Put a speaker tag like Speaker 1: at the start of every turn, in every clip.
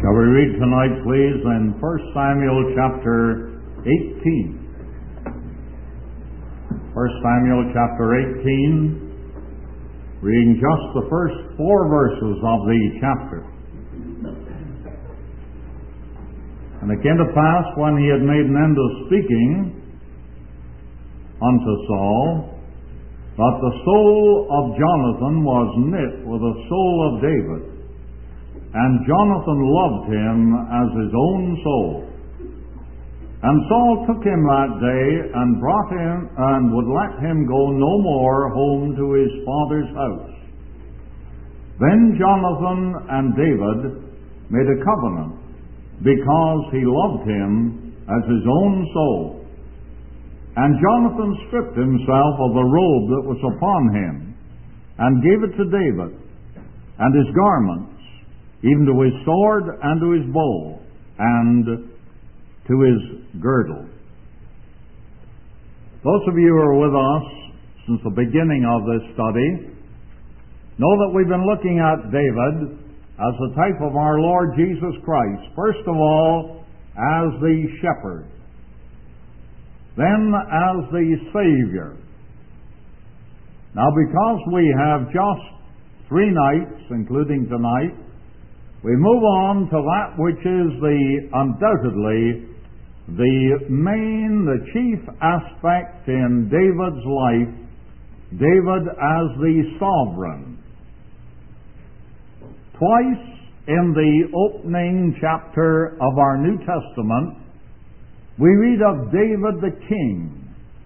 Speaker 1: Shall we read tonight, please, in 1 Samuel chapter 18. 1 Samuel chapter 18, reading just the first 4 verses of the chapter. And it came to pass, when he had made an end of speaking unto Saul, that the soul of Jonathan was knit with the soul of David. And Jonathan loved him as his own soul. And Saul took him that day and brought him, and would let him go no more home to his father's house. Then Jonathan and David made a covenant, because he loved him as his own soul. And Jonathan stripped himself of the robe that was upon him, and gave it to David, and his garments, even to his sword and to his bow, and to his girdle. Those of you who are with us since the beginning of this study know that we've been looking at David as a type of our Lord Jesus Christ. First of all, as the shepherd, then as the Savior. Now, because we have just 3 nights, including tonight, we move on to that which is undoubtedly the chief aspect in David's life, David as the sovereign. Twice in the opening chapter of our New Testament, we read of David the king.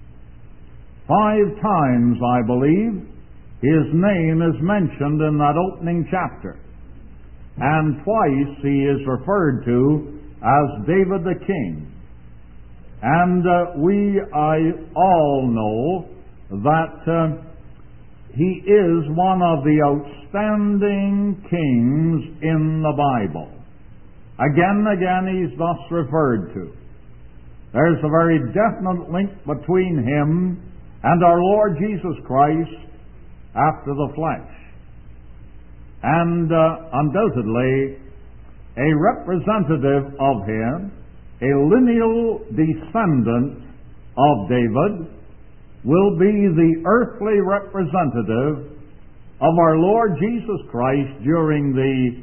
Speaker 1: 5 times, I believe, his name is mentioned in that opening chapter. And twice he is referred to as David the king. And I all know that he is one of the outstanding kings in the Bible. Again and again he's thus referred to. There's a very definite link between him and our Lord Jesus Christ after the flesh. And undoubtedly, a representative of him, a lineal descendant of David, will be the earthly representative of our Lord Jesus Christ during the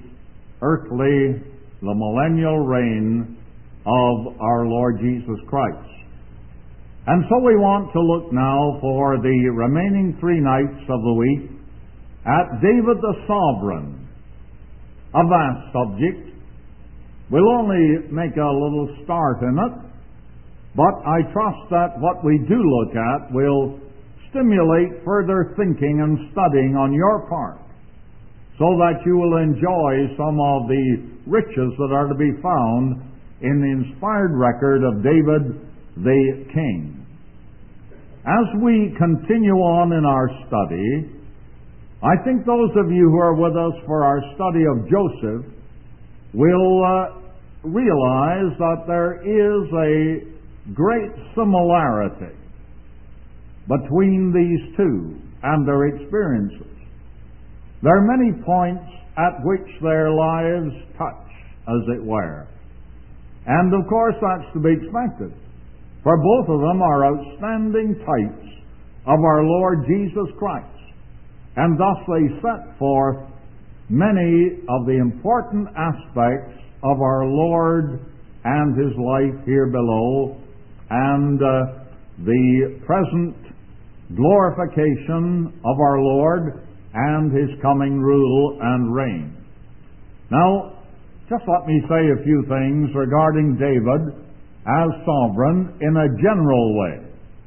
Speaker 1: millennial reign of our Lord Jesus Christ. And so we want to look now for the remaining 3 nights of the week at David the sovereign. A vast subject. We'll only make a little start in it, but I trust that what we do look at will stimulate further thinking and studying on your part, so that you will enjoy some of the riches that are to be found in the inspired record of David the king. As we continue on in our study, I think those of you who are with us for our study of Joseph will realize that there is a great similarity between these two and their experiences. There are many points at which their lives touch, as it were. And of course that's to be expected, for both of them are outstanding types of our Lord Jesus Christ. And thus they set forth many of the important aspects of our Lord and His life here below, and the present glorification of our Lord and His coming rule and reign. Now, just let me say a few things regarding David as sovereign in a general way.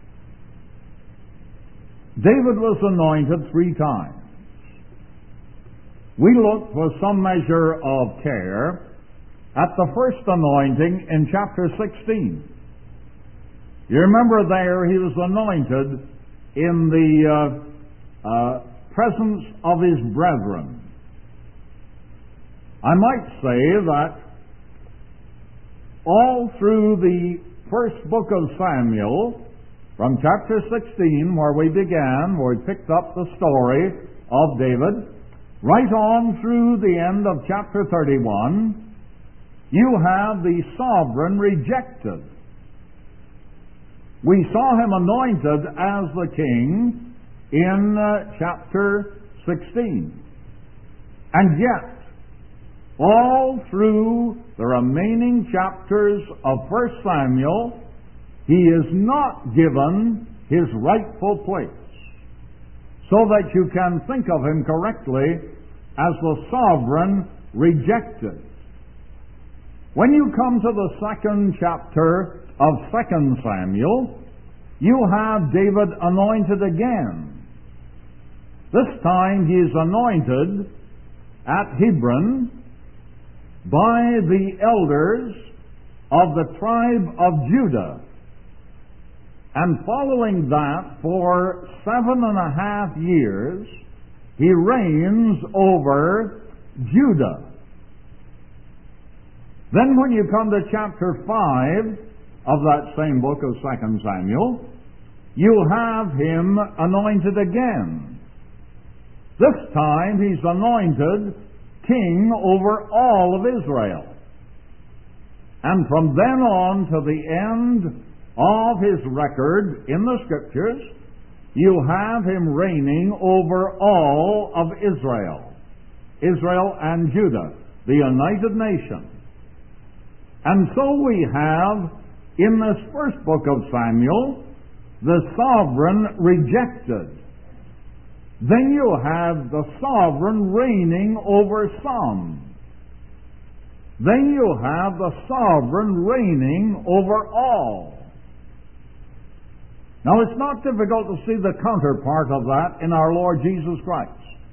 Speaker 1: David was anointed 3 times. We looked with some measure of care at the first anointing in chapter 16. You remember there he was anointed in the presence of his brethren. I might say that all through the first book of Samuel, from chapter 16, where we began, where we picked up the story of David, right on through the end of chapter 31, you have the sovereign rejected. We saw him anointed as the king in chapter 16. And yet, all through the remaining chapters of 1 Samuel, he is not given his rightful place, so that you can think of him correctly as the sovereign rejected. When you come to the second chapter of 2 Samuel, you have David anointed again. This time he is anointed at Hebron by the elders of the tribe of Judah. And following that, for 7.5 years, he reigns over Judah. Then when you come to chapter 5 of that same book of 2 Samuel, you have him anointed again. This time he's anointed king over all of Israel. And from then on to the end of his record in the Scriptures, you have him reigning over all of Israel. Israel and Judah, the united nation. And so we have, in this first book of Samuel, the sovereign rejected. Then you have the sovereign reigning over some. Then you have the sovereign reigning over all. Now, it's not difficult to see the counterpart of that in our Lord Jesus Christ.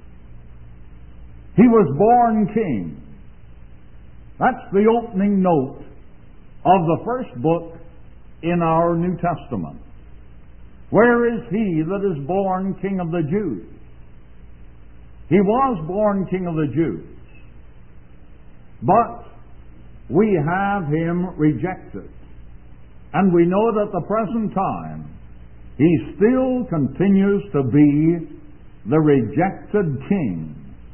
Speaker 1: He was born king. That's the opening note of the first book in our New Testament. Where is he that is born King of the Jews? He was born King of the Jews. But we have him rejected. And we know that at the present time, he still continues to be the rejected king.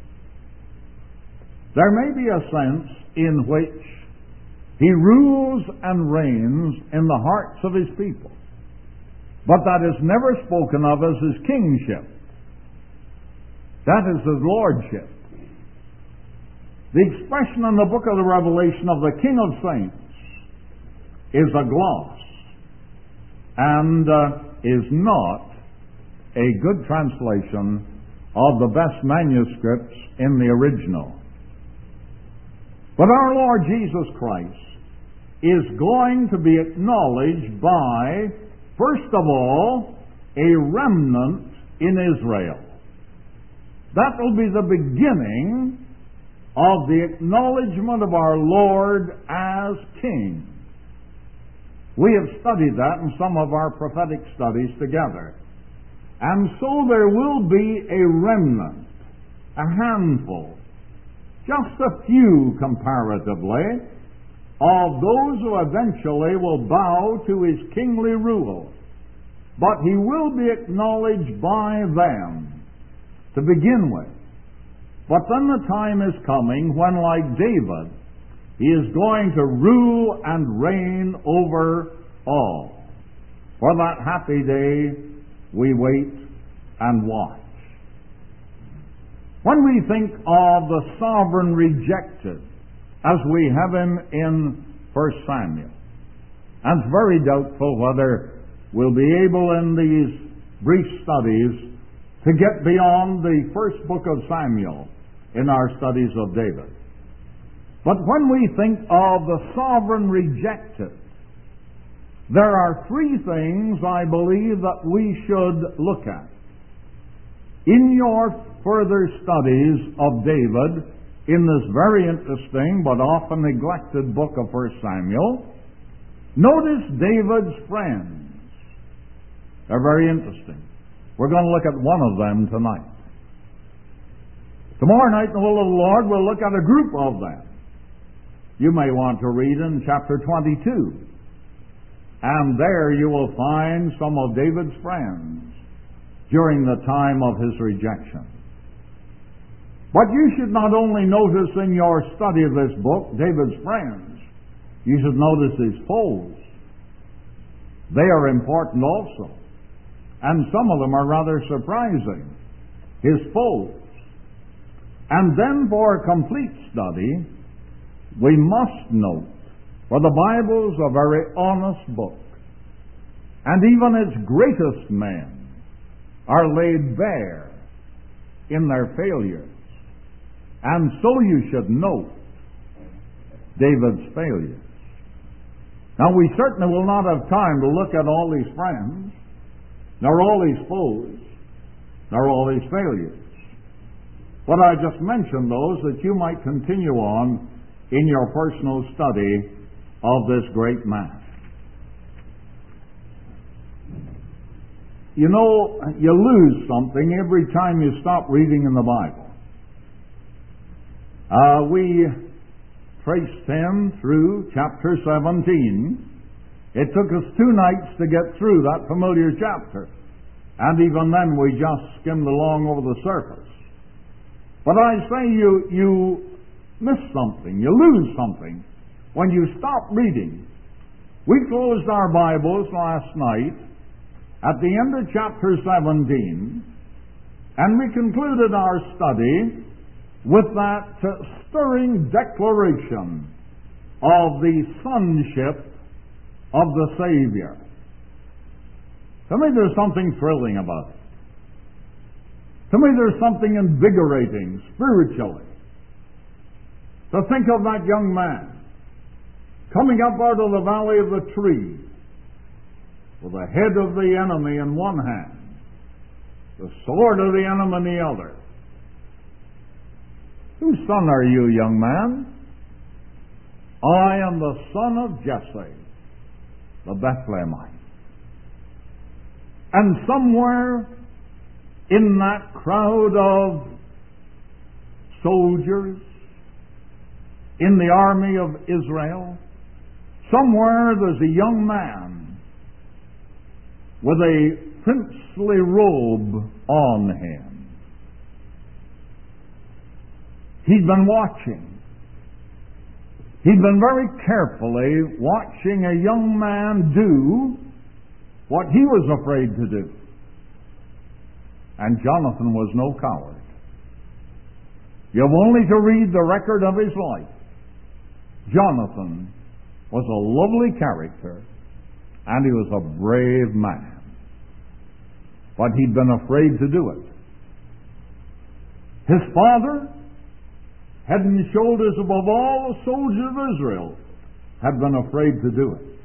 Speaker 1: There may be a sense in which he rules and reigns in the hearts of his people, but that is never spoken of as his kingship. That is his lordship. The expression in the book of the Revelation of the King of Saints is a gloss and is not a good translation of the best manuscripts in the original. But our Lord Jesus Christ is going to be acknowledged by, first of all, a remnant in Israel. That will be the beginning of the acknowledgement of our Lord as King. We have studied that in some of our prophetic studies together. And so there will be a remnant, a handful, just a few comparatively, of those who eventually will bow to his kingly rule. But he will be acknowledged by them to begin with. But then the time is coming when, like David, he is going to rule and reign over all. For that happy day, we wait and watch. When we think of the sovereign rejected, as we have him in 1 Samuel, and it's very doubtful whether we'll be able in these brief studies to get beyond the first book of Samuel in our studies of David. But when we think of the sovereign rejected, there are three things I believe that we should look at. In your further studies of David, in this very interesting but often neglected book of 1 Samuel, notice David's friends. They're very interesting. We're going to look at one of them tonight. Tomorrow night, in the will of the Lord, we'll look at a group of them. You may want to read in chapter 22. And there you will find some of David's friends during the time of his rejection. But you should not only notice in your study of this book David's friends, You should notice his foes. They are important also. And some of them are rather surprising. His foes. And then for a complete study, we must note, for the Bible's a very honest book, and even its greatest men are laid bare in their failures. And so you should note David's failures. Now, we certainly will not have time to look at all these friends, nor all these foes, nor all these failures. But I just mentioned those that you might continue on in your personal study of this great man. You know, you lose something every time you stop reading in the Bible. We traced him through chapter 17. It took us 2 nights to get through that familiar chapter. And even then we just skimmed along over the surface. But I say you miss something, you lose something when you stop reading. We closed our Bibles last night at the end of chapter 17, and we concluded our study with that stirring declaration of the sonship of the Savior. To me, there's something thrilling about it. To me, there's something invigorating spiritually. To think of that young man coming up out of the valley of the tree with the head of the enemy in one hand, the sword of the enemy in the other. Whose son are you, young man? I am the son of Jesse, the Bethlehemite. And somewhere in that crowd of soldiers in the army of Israel, somewhere there's a young man with a princely robe on him. He'd been watching. He'd been very carefully watching a young man do what he was afraid to do. And Jonathan was no coward. You've only to read the record of his life. Jonathan was a lovely character, and he was a brave man. But he'd been afraid to do it. His father, head and shoulders above all the soldiers of Israel, had been afraid to do it.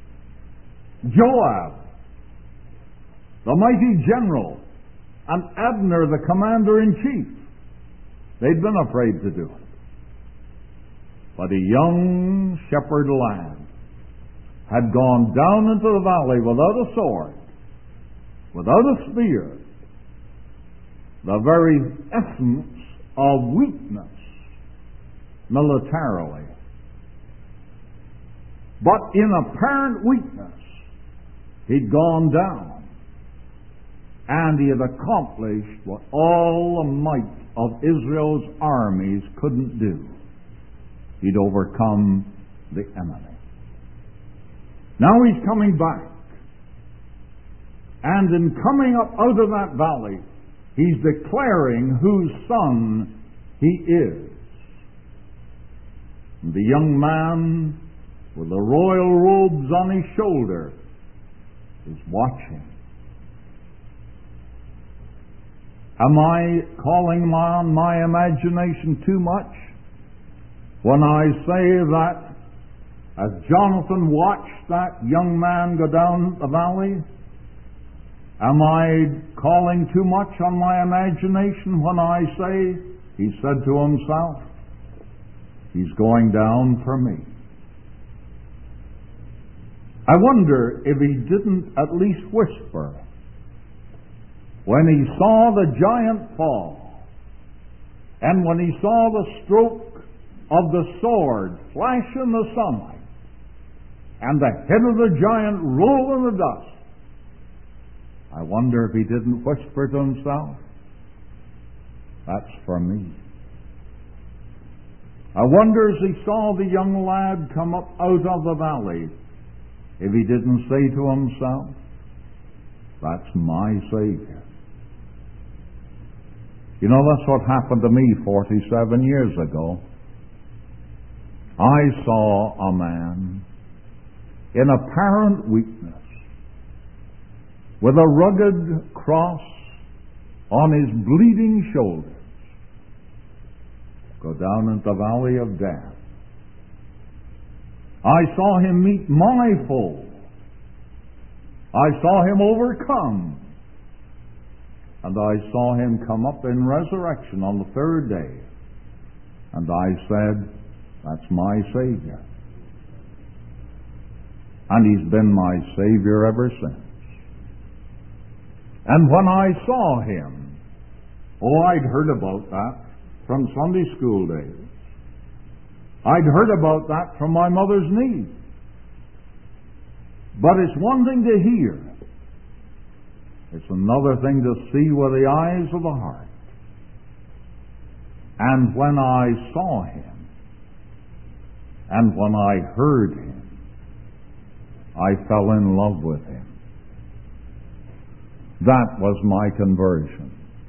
Speaker 1: Joab, the mighty general, and Abner, the commander-in-chief, they'd been afraid to do it. But a young shepherd lad had gone down into the valley without a sword, without a spear, the very essence of weakness militarily. But in apparent weakness, he'd gone down, and he had accomplished what all the might of Israel's armies couldn't do. He'd overcome the enemy. Now he's coming back. And in coming up out of that valley, he's declaring whose son he is. And the young man with the royal robes on his shoulder is watching. Am I calling on my imagination too much when I say that as Jonathan watched that young man go down the valley, am I calling too much on my imagination when I say he said to himself, he's going down for me? I wonder if he didn't at least whisper when he saw the giant fall, and when he saw the stroke of the sword flash in the sunlight, and the head of the giant roll in the dust. I wonder if he didn't whisper to himself, that's for me. I wonder as he saw the young lad come up out of the valley, if he didn't say to himself, that's my Savior. You know, that's what happened to me 47 years ago. I saw a man in apparent weakness, with a rugged cross on his bleeding shoulders, go down into the valley of death. I saw him meet my foe. I saw him overcome. And I saw him come up in resurrection on the third day. And I said, that's my Savior. And he's been my Savior ever since. And when I saw him, I'd heard about that from Sunday school days. I'd heard about that from my mother's knee. But it's one thing to hear. It's another thing to see with the eyes of the heart. And when I saw him, and when I heard him, I fell in love with him. That was my conversion.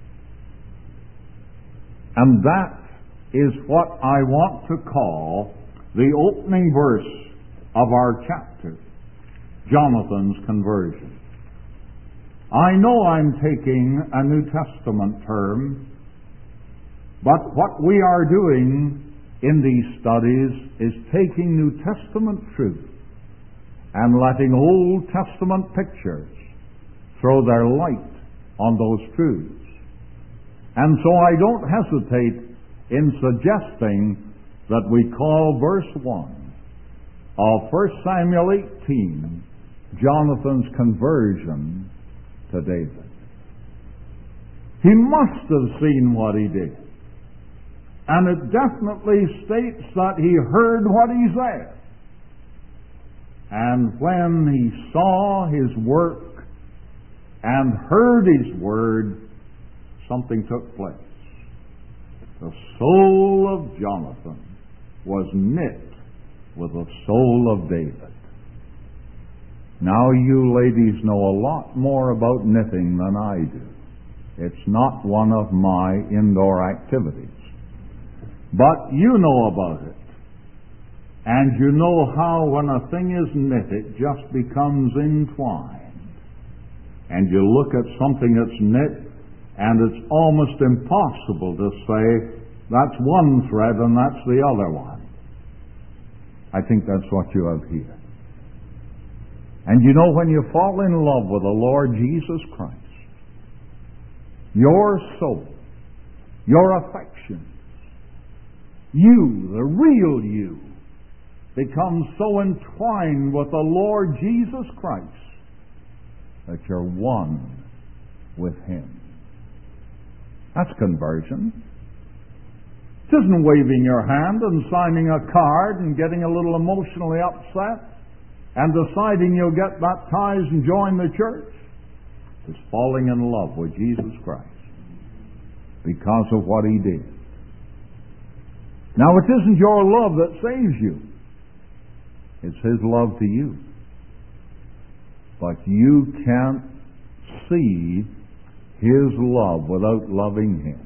Speaker 1: And that is what I want to call the opening verse of our chapter, Jonathan's conversion. I know I'm taking a New Testament term, but what we are doing in these studies is taking New Testament truth and letting Old Testament pictures throw their light on those truths. And so I don't hesitate in suggesting that we call verse 1 of 1 Samuel 18 Jonathan's conversion to David. He must have seen what he did. And it definitely states that he heard what he said. And when he saw his work and heard his word, something took place. The soul of Jonathan was knit with the soul of David. Now you ladies know a lot more about knitting than I do. It's not one of my indoor activities. But you know about it. And you know how when a thing is knit, it just becomes entwined. And you look at something that's knit, and it's almost impossible to say, that's one thread and that's the other one. I think that's what you have here. And you know, when you fall in love with the Lord Jesus Christ, your soul, your affection, you, the real you, becomes so entwined with the Lord Jesus Christ that you're one with Him. That's conversion. It isn't waving your hand and signing a card and getting a little emotionally upset and deciding you'll get baptized and join the church. It's falling in love with Jesus Christ because of what He did. Now, it isn't your love that saves you. It's His love to you. But you can't see His love without loving Him.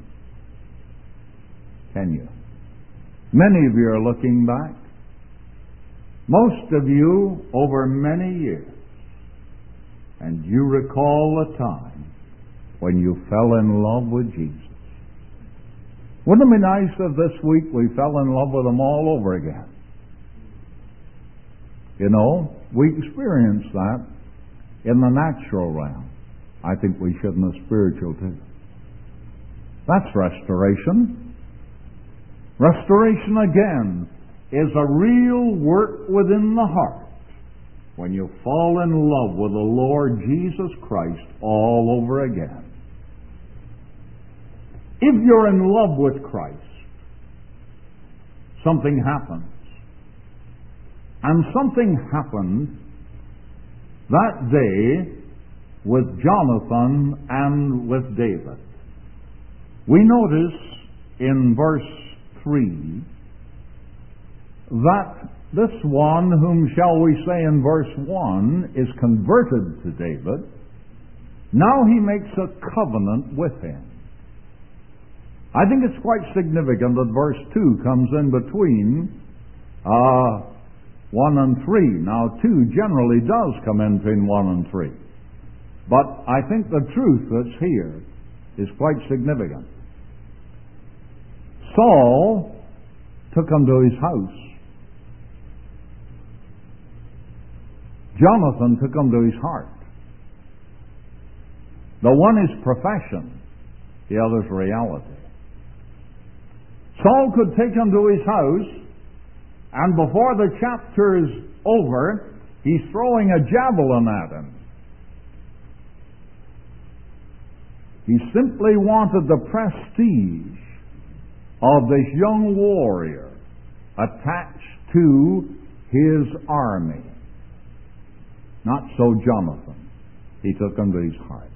Speaker 1: Can you? Many of you are looking back. Most of you over many years. And you recall the time when you fell in love with Jesus. Wouldn't it be nice if this week we fell in love with Him all over again? You know, we experience that in the natural realm. I think we should in the spiritual too. That's restoration. Restoration again is a real work within the heart when you fall in love with the Lord Jesus Christ all over again. If you're in love with Christ, something happens. And something happened that day with Jonathan and with David. We notice in verse 3 that this one, whom shall we say in verse 1, is converted to David, now he makes a covenant with him. I think it's quite significant that verse 2 comes in between 1 and 3. Now, 2 generally does come in between 1 and 3. But I think the truth that's here is quite significant. Saul took him to his house. Jonathan took him to his heart. The one is profession, the other's reality. Saul could take him to his house, and before the chapter is over, he's throwing a javelin at him. He simply wanted the prestige of this young warrior attached to his army. Not so Jonathan. He took him to his heart.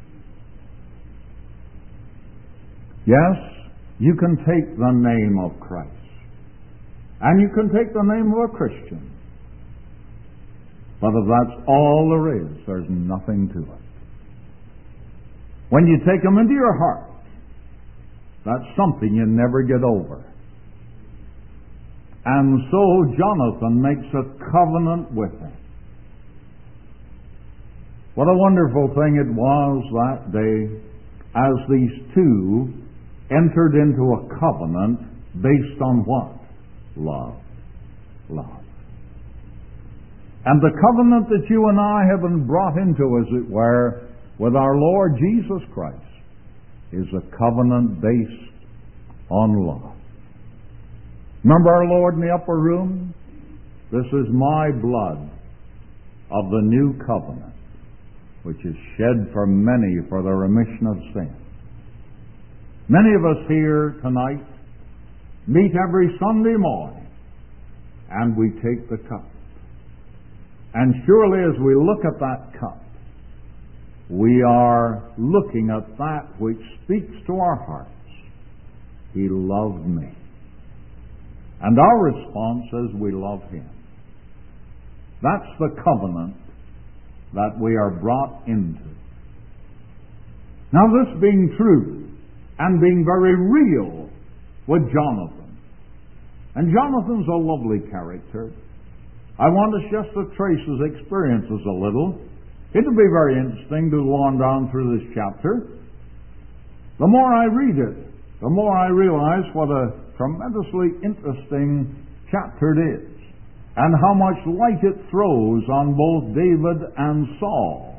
Speaker 1: Yes, you can take the name of Christ. And you can take the name of a Christian. But if that's all there is, there's nothing to it. When you take him into your heart, that's something you never get over. And so Jonathan makes a covenant with him. What a wonderful thing it was that day as these two entered into a covenant based on what? Love. Love. And the covenant that you and I have been brought into, as it were, with our Lord Jesus Christ, is a covenant based on love. Remember our Lord in the upper room? This is my blood of the new covenant, which is shed for many for the remission of sin. Many of us here tonight meet every Sunday morning and we take the cup. And surely as we look at that cup, we are looking at that which speaks to our hearts. He loved me. And our response is we love him. That's the covenant that we are brought into. Now, this being true and being very real with Jonathan, and Jonathan's a lovely character. I want us just to trace his experiences a little. It'll be very interesting to go on down through this chapter. The more I read it, the more I realize what a tremendously interesting chapter it is, and how much light it throws on both David and Saul.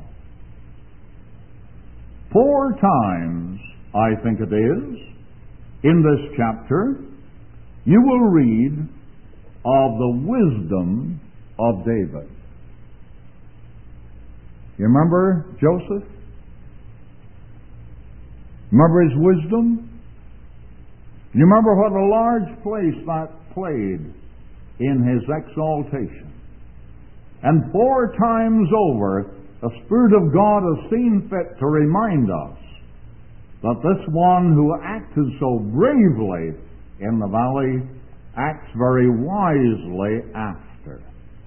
Speaker 1: 4 times, I think it is, in this chapter, you will read of the wisdom of David. You remember Joseph? Remember his wisdom? You remember what a large place that played in his exaltation? And 4 times over, the Spirit of God has seen fit to remind us that this one who acted so bravely in the valley acts very wisely after.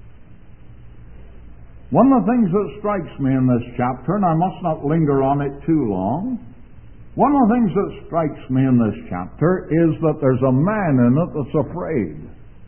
Speaker 1: One of the things that strikes me in this chapter, and I must not linger on it too long, one of the things that strikes me in this chapter is that there's a man in it that's afraid.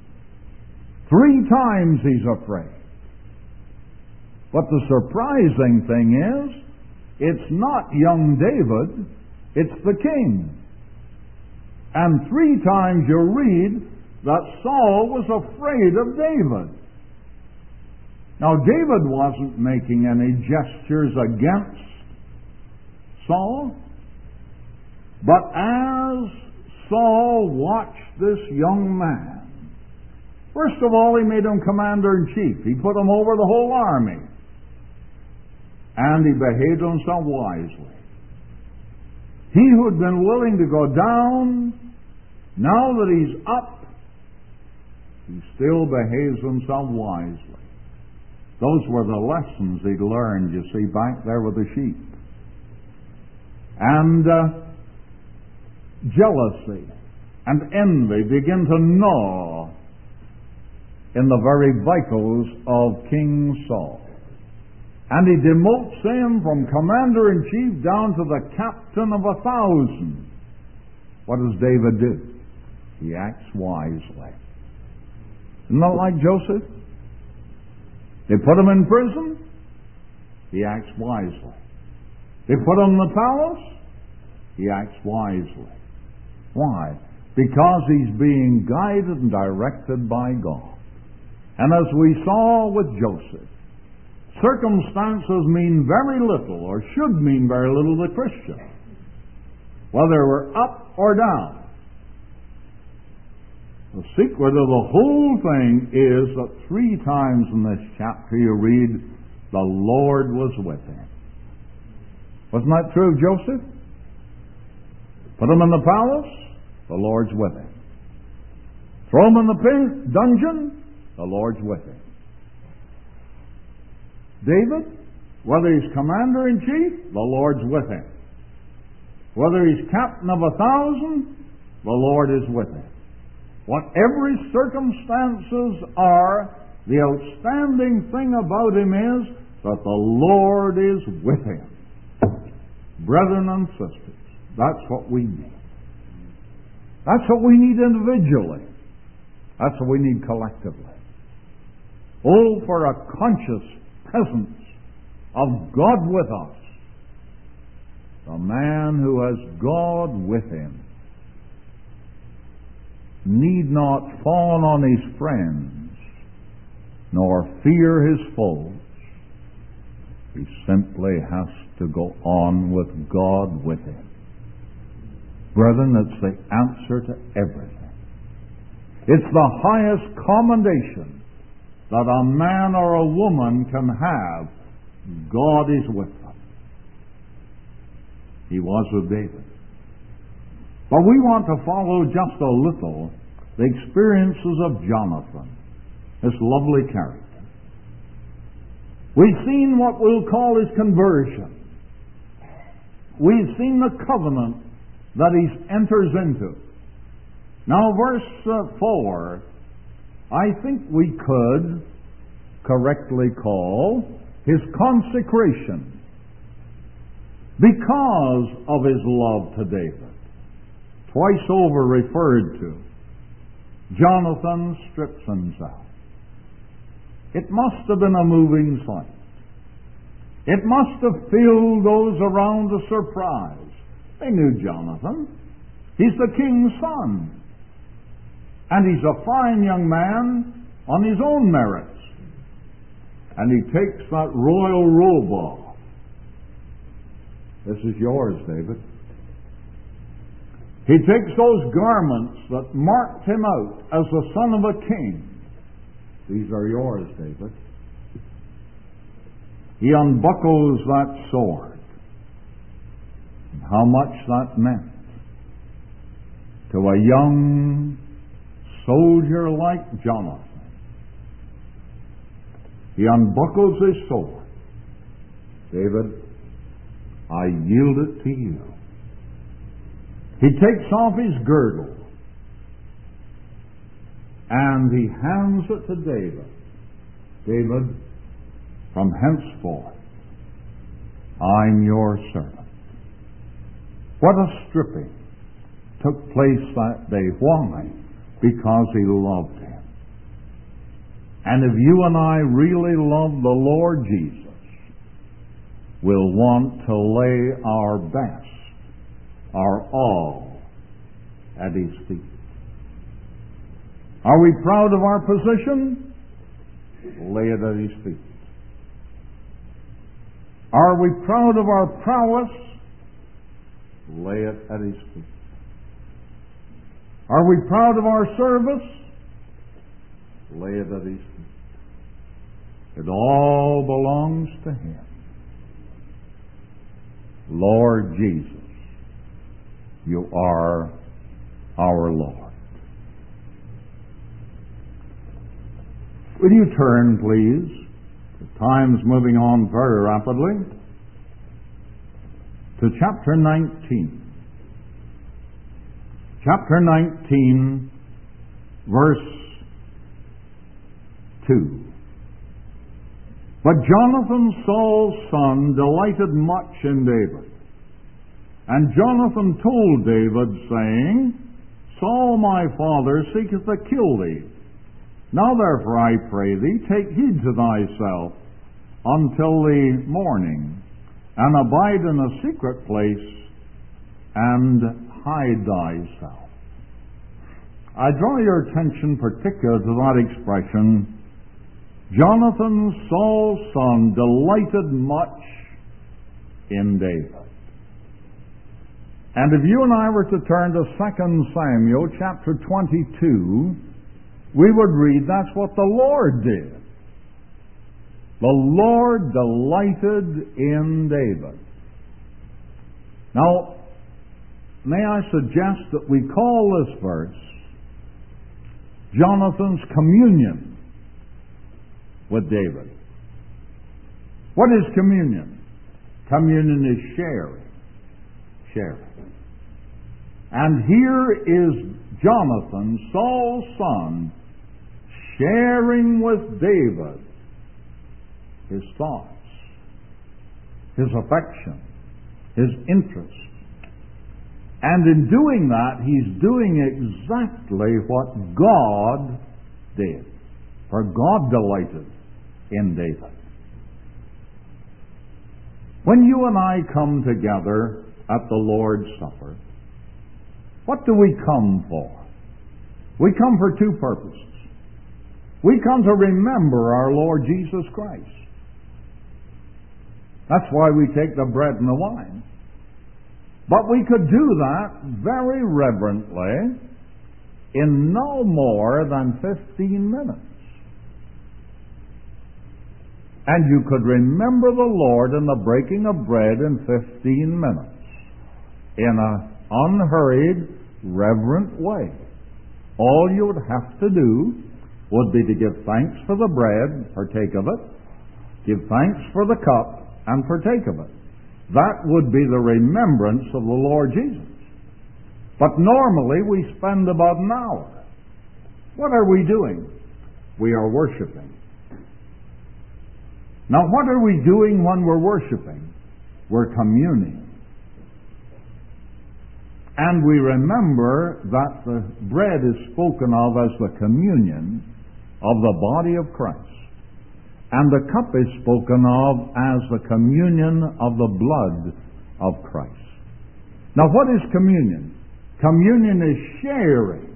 Speaker 1: 3 times he's afraid. But the surprising thing is, it's not young David, it's the king. And 3 times you read that Saul was afraid of David. Now, David wasn't making any gestures against Saul, but as Saul watched this young man, first of all, he made him commander-in-chief. He put him over the whole army. And he behaved himself wisely. He who had been willing to go down, now that he's up, he still behaves himself wisely. Those were the lessons he'd learned, you see, back there with the sheep. And jealousy and envy begin to gnaw in the very vitals of King Saul. And he demotes him from commander-in-chief down to the captain of 1,000. What does David do? He acts wisely. Isn't that like Joseph? They put him in prison. He acts wisely. They put him in the palace. He acts wisely. Why? Because he's being guided and directed by God. And as we saw with Joseph, circumstances mean very little, or should mean very little to Christians, whether we're up or down. The secret of the whole thing is that 3 times in this chapter you read, the Lord was with him. Wasn't that true of Joseph? Put him in the palace, the Lord's with him. Throw him in the dungeon, the Lord's with him. David, whether he's commander-in-chief, the Lord's with him. Whether he's captain of 1,000, the Lord is with him. Whatever his circumstances are, the outstanding thing about him is that the Lord is with him. Brethren and sisters, that's what we need. That's what we need individually. That's what we need collectively. Oh, for a conscious presence of God with us. The man who has God with him need not fawn on his friends, nor fear his foes. He simply has to go on with God with him. Brethren, it's the answer to everything. It's the highest commendation that a man or a woman can have. God is with them. He was with David. But we want to follow just a little the experiences of Jonathan, this lovely character. We've seen what we'll call his conversion. We've seen the covenant that he enters into. Now, verse 4, I think we could correctly call his consecration because of his love to David. Twice over referred to. Jonathan strips himself. It must have been a moving sight. It must have filled those around a surprise. They knew Jonathan. He's the king's son. And he's a fine young man on his own merits. And he takes that royal robe off. This is yours, David. He takes those garments that marked him out as the son of a king. These are yours, David. He unbuckles that sword. And how much that meant to a young soldier like Jonathan. He unbuckles his sword. David, I yield it to you. He takes off his girdle and he hands it to David. David, from henceforth, I'm your servant. What a stripping took place that day. Why? Because he loved him. And if you and I really love the Lord Jesus, we'll want to lay our best, our all, at his feet. Are we proud of our position? Lay it at his feet. Are we proud of our prowess? Lay it at his feet. Are we proud of our service? Lay it at his feet. It all belongs to him. Lord Jesus, you are our Lord. Will you turn, please? The time's moving on very rapidly. To chapter 19. Chapter 19, verse 2. But Jonathan, Saul's son, delighted much in David. And Jonathan told David, saying, Saul my father seeketh to kill thee. Now therefore, I pray thee, take heed to thyself until the morning, and abide in a secret place, and hide thyself. I draw your attention particularly to that expression, Jonathan, Saul's son, delighted much in David. And if you and I were to turn to 2 Samuel chapter 22, we would read that's what the Lord did. The Lord delighted in David. Now, may I suggest that we call this verse Jonathan's communion with David. What is communion? Communion is sharing. Sharing. And here is Jonathan, Saul's son, sharing with David his thoughts, his affection, his interest. And in doing that, he's doing exactly what God did. For God delighted in David. When you and I come together at the Lord's Supper, what do we come for? We come for two purposes. We come to remember our Lord Jesus Christ. That's why we take the bread and the wine. But we could do that very reverently in no more than 15 minutes. And you could remember the Lord in the breaking of bread in 15 minutes in an unhurried, reverent way. All you would have to do would be to give thanks for the bread, partake of it, give thanks for the cup, and partake of it. That would be the remembrance of the Lord Jesus. But normally we spend about an hour. What are we doing? We are worshiping. Now, what are we doing when we're worshiping? We're communing. And we remember that the bread is spoken of as the communion of the body of Christ. And the cup is spoken of as the communion of the blood of Christ. Now, what is communion? Communion is sharing.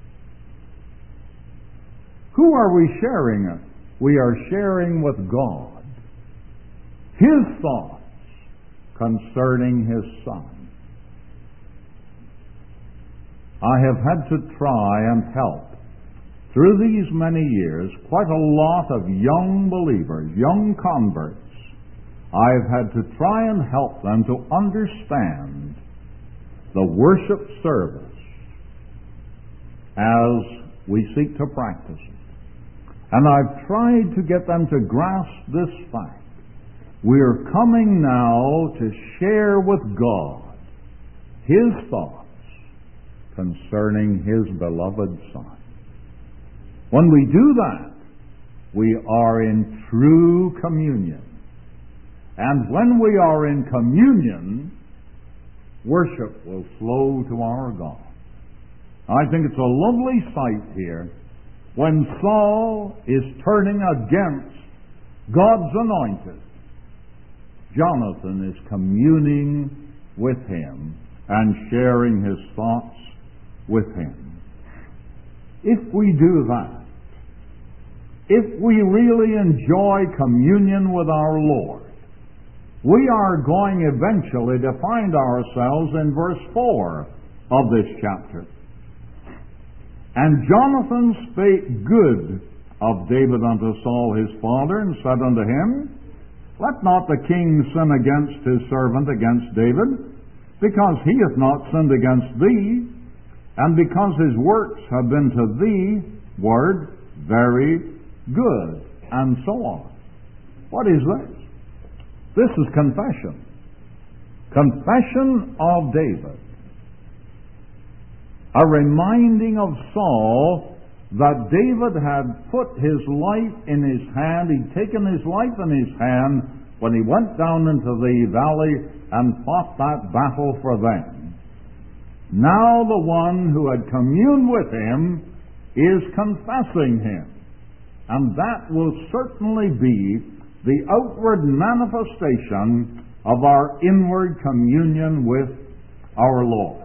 Speaker 1: Who are we sharing it? We are sharing with God His thoughts concerning His Son. I have had to try and help through these many years quite a lot of young believers, young converts. I've had to try and help them to understand the worship service as we seek to practice it. And I've tried to get them to grasp this fact. We're coming now to share with God His thoughts concerning His beloved Son. When we do that, we are in true communion. And when we are in communion, worship will flow to our God. I think it's a lovely sight here when Saul is turning against God's anointed. Jonathan is communing with him and sharing his thoughts with him. If we do that, if we really enjoy communion with our Lord, we are going eventually to find ourselves in verse 4 of this chapter. And Jonathan spake good of David unto Saul his father, and said unto him, Let not the king sin against his servant, against David, because he hath not sinned against thee, and because his works have been to thee, word, very good, and so on. What is this? This is confession. Confession of David. A reminding of Saul that David had put his life in his hand. He'd taken his life in his hand when he went down into the valley and fought that battle for them. Now the one who had communed with him is confessing him. And that will certainly be the outward manifestation of our inward communion with our Lord.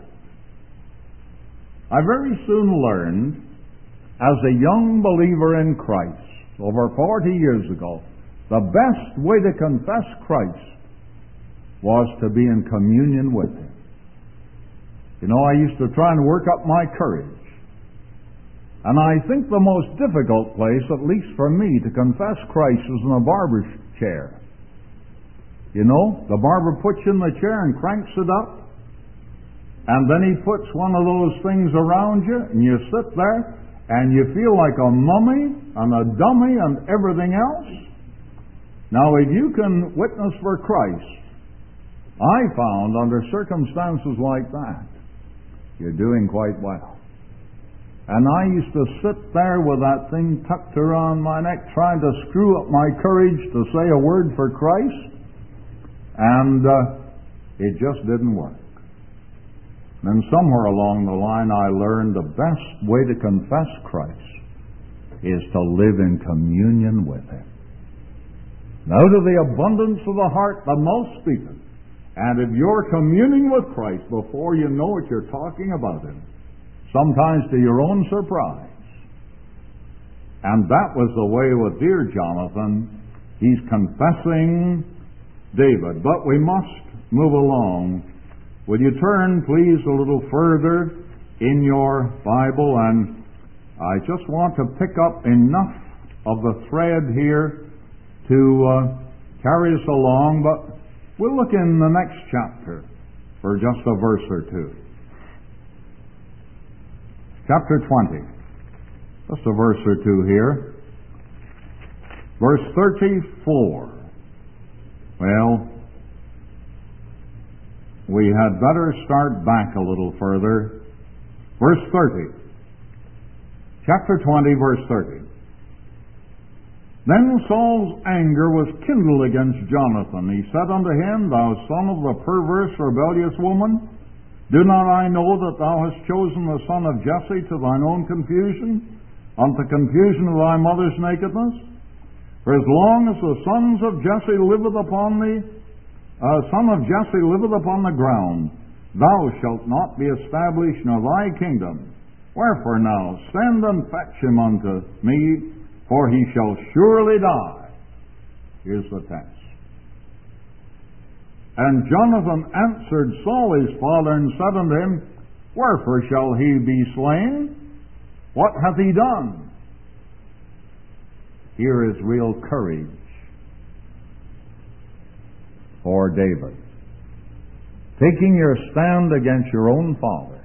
Speaker 1: I very soon learned, as a young believer in Christ, over 40 years ago, the best way to confess Christ was to be in communion with Him. You know, I used to try and work up my courage. And I think the most difficult place, at least for me, to confess Christ is in a barber's chair. You know, the barber puts you in the chair and cranks it up, and then he puts one of those things around you, and you sit there, and you feel like a mummy and a dummy and everything else. Now, if you can witness for Christ, I found under circumstances like that, you're doing quite well. And I used to sit there with that thing tucked around my neck, trying to screw up my courage to say a word for Christ, and it just didn't work. And somewhere along the line I learned the best way to confess Christ is to live in communion with Him. And out of the abundance of the heart the mouth speaketh. And if you're communing with Christ before you know it, you're talking about Him, sometimes to your own surprise. And that was the way with dear Jonathan. He's confessing David. But we must move along. Will you turn, please, a little further in your Bible? And I just want to pick up enough of the thread here to carry us along. But we'll look in the next chapter for just a verse or two. Chapter 20. Just a verse or two here. Verse 34. Well, we had better start back a little further. Verse 30. Chapter 20, verse 30. Then Saul's anger was kindled against Jonathan. He said unto him, Thou son of the perverse, rebellious woman, do not I know that thou hast chosen the son of Jesse to thine own confusion, unto confusion of thy mother's nakedness? For as long as the sons of Jesse liveth upon the ground, thou shalt not be established, nor thy kingdom. Wherefore now, send and fetch him unto me, for he shall surely die. Here's the text. And Jonathan answered Saul his father, and said unto him, Wherefore shall he be slain? What hath he done? Here is real courage for David. Taking your stand against your own father.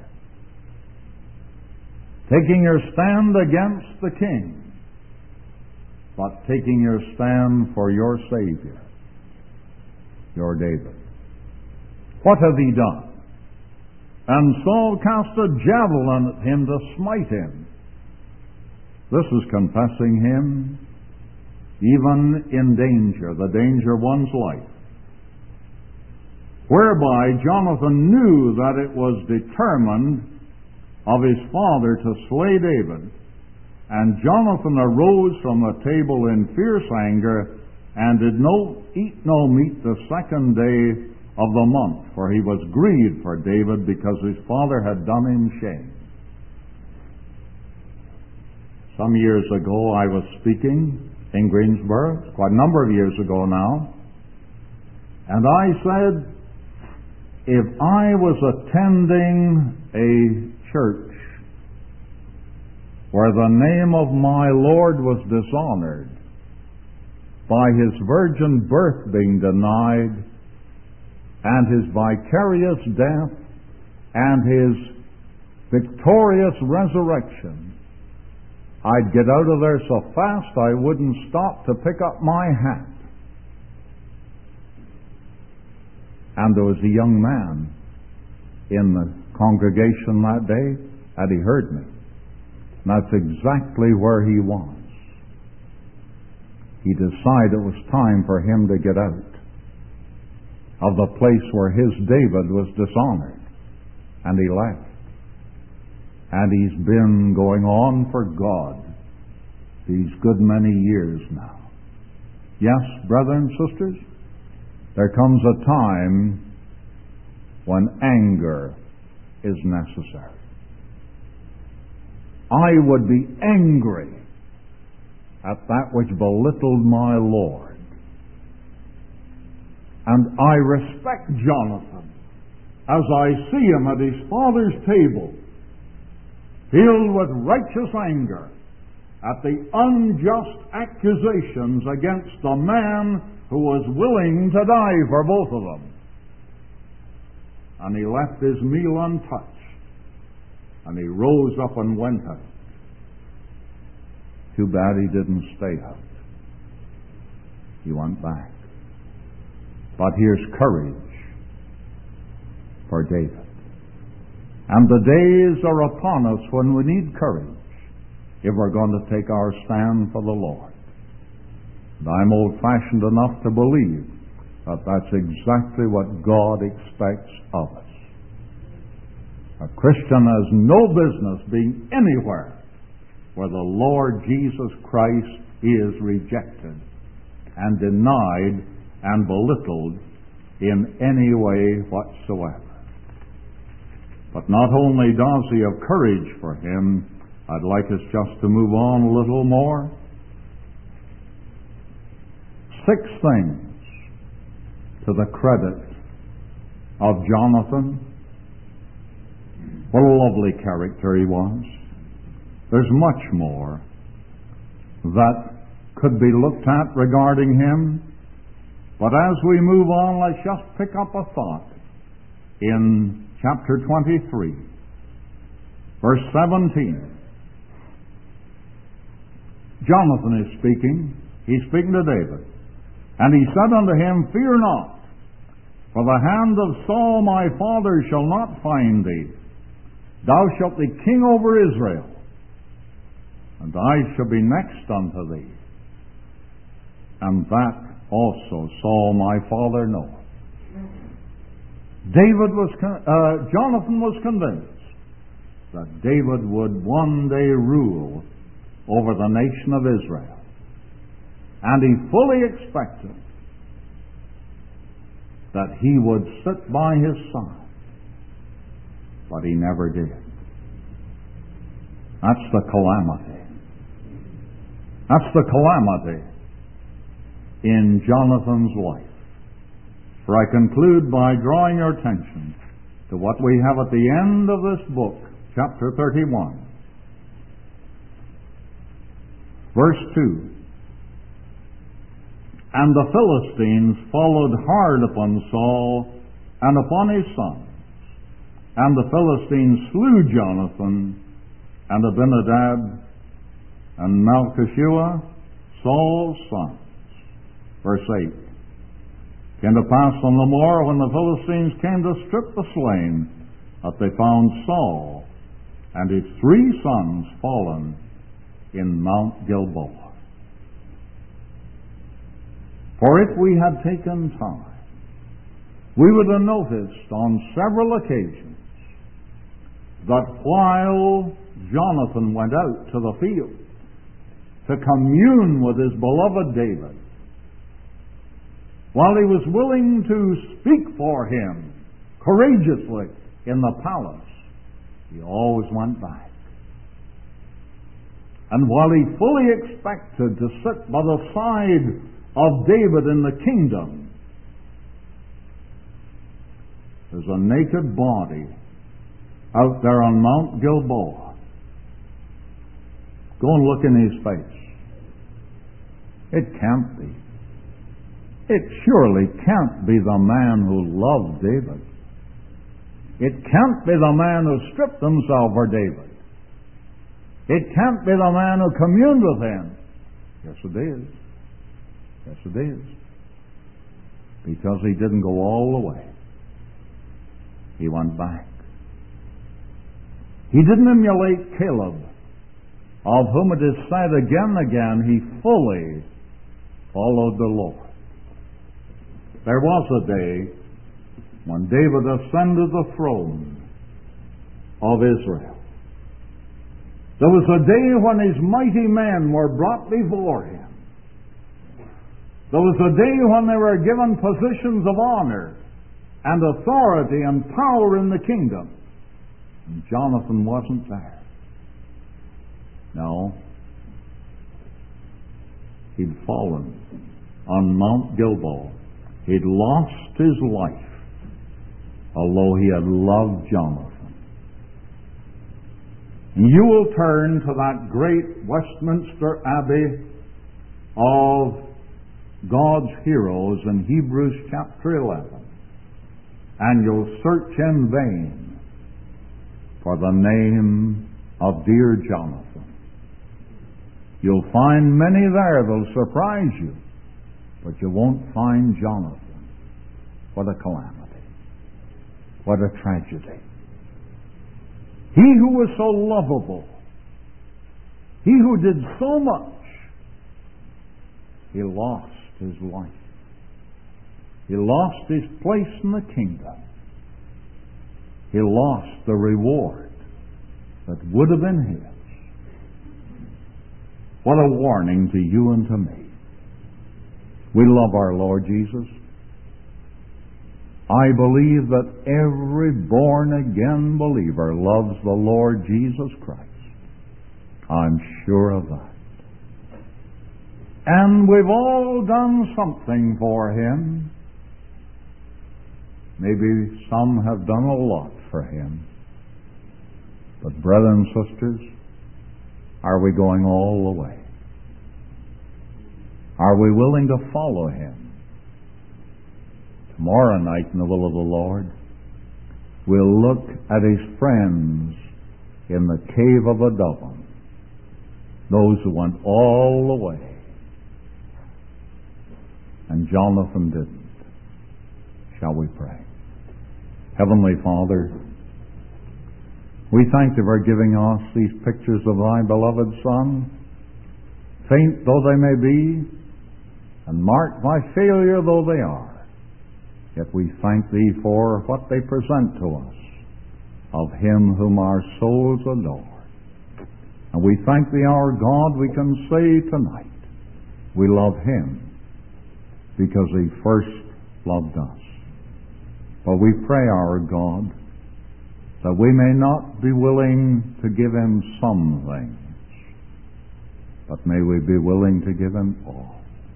Speaker 1: Taking your stand against the king. But taking your stand for your Savior, your David. What hath he done? And Saul cast a javelin at him to smite him. This is confessing him even in danger, the danger of one's life. Whereby Jonathan knew that it was determined of his father to slay David. And Jonathan arose from the table in fierce anger, and did eat no meat the second day of the month, for he was grieved for David, because his father had done him shame. Some years ago I was speaking in Greensboro, quite a number of years ago now, and I said, if I was attending a church where the name of my Lord was dishonored by His virgin birth being denied, and His vicarious death, and His victorious resurrection, I'd get out of there so fast I wouldn't stop to pick up my hat. And there was a young man in the congregation that day, and he heard me. And that's exactly where he was. He decided it was time for him to get out of the place where his David was dishonored. And he left. And he's been going on for God these good many years now. Yes, brethren and sisters, there comes a time when anger is necessary. I would be angry at that which belittled my Lord. And I respect Jonathan as I see him at his father's table, filled with righteous anger at the unjust accusations against the man who was willing to die for both of them. And he left his meal untouched, and he rose up and went out. Too bad he didn't stay out. He went back. But here's courage for David. And the days are upon us when we need courage if we're going to take our stand for the Lord. And I'm old-fashioned enough to believe that that's exactly what God expects of us. A Christian has no business being anywhere where the Lord Jesus Christ is rejected and denied and belittled in any way whatsoever. But not only does he have courage for him, I'd like us just to move on a little more. 6 things to the credit of Jonathan. What a lovely character he was. There's much more that could be looked at regarding him. But as we move on, let's just pick up a thought in chapter 23, verse 17. Jonathan is speaking. He's speaking to David. And he said unto him, Fear not, for the hand of Saul my father shall not find thee. Thou shalt be king over Israel, and I shall be next unto thee. And that also Saul my father knoweth. Jonathan was convinced that David would one day rule over the nation of Israel. And he fully expected that he would sit by his side. But he never did. That's the calamity. That's the calamity in Jonathan's life. For I conclude by drawing your attention to what we have at the end of this book, chapter 31. Verse 2. And the Philistines followed hard upon Saul and upon his sons. And the Philistines slew Jonathan and Abinadab and Malchishua, Saul's sons. Verse 8. Came to pass on the morrow when the Philistines came to strip the slain, that they found Saul and his 3 sons fallen in Mount Gilboa. For if we had taken time, we would have noticed on several occasions that while Jonathan went out to the field to commune with his beloved David, while he was willing to speak for him courageously in the palace, he always went back. And while he fully expected to sit by the side of David in the kingdom, there's a naked body out there on Mount Gilboa. Go and look in his face. It can't be. It surely can't be the man who loved David. It can't be the man who stripped himself for David. It can't be the man who communed with him. Yes, it is. Yes, it is. Because he didn't go all the way. He went back. He didn't emulate Caleb of whom it is said again and again, he fully followed the Lord. There was a day when David ascended the throne of Israel. There was a day when his mighty men were brought before him. There was a day when they were given positions of honor and authority and power in the kingdom. And Jonathan wasn't there. No. He'd fallen on Mount Gilboa. He'd lost his life, although he had loved Jonathan. And you will turn to that great Westminster Abbey of God's heroes in Hebrews chapter 11, and you'll search in vain for the name of dear Jonathan. You'll find many there that'll surprise you, but you won't find Jonathan. What a calamity. What a tragedy. He who was so lovable, he who did so much, he lost his life. He lost his place in the kingdom. He lost the reward that would have been his. What a warning to you and to me. We love our Lord Jesus. I believe that every born-again believer loves the Lord Jesus Christ. I'm sure of that. And we've all done something for Him. Maybe some have done a lot for Him. But brothers and sisters, are we going all the way? Are we willing to follow Him? Tomorrow night, in the will of the Lord, we'll look at His friends in the cave of Adullam, those who went all the way. And Jonathan didn't. Shall we pray? Heavenly Father, we thank Thee for giving us these pictures of Thy beloved Son, faint though they may be, and marked by failure though they are. Yet we thank Thee for what they present to us of Him whom our souls adore. And we thank Thee, our God, we can say tonight, we love Him because He first loved us. But we pray, our God, that we may not be willing to give Him some things, but may we be willing to give Him all.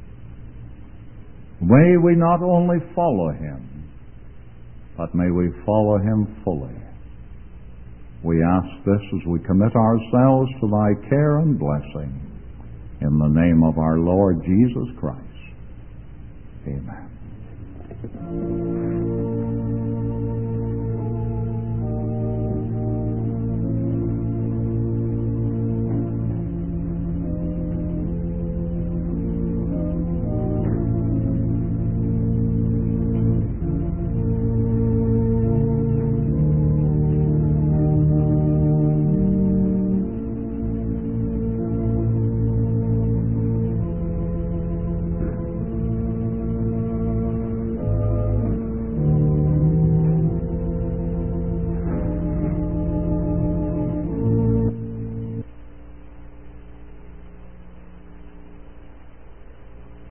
Speaker 1: May we not only follow Him, but may we follow Him fully. We ask this as we commit ourselves to Thy care and blessing, in the name of our Lord Jesus Christ. Amen.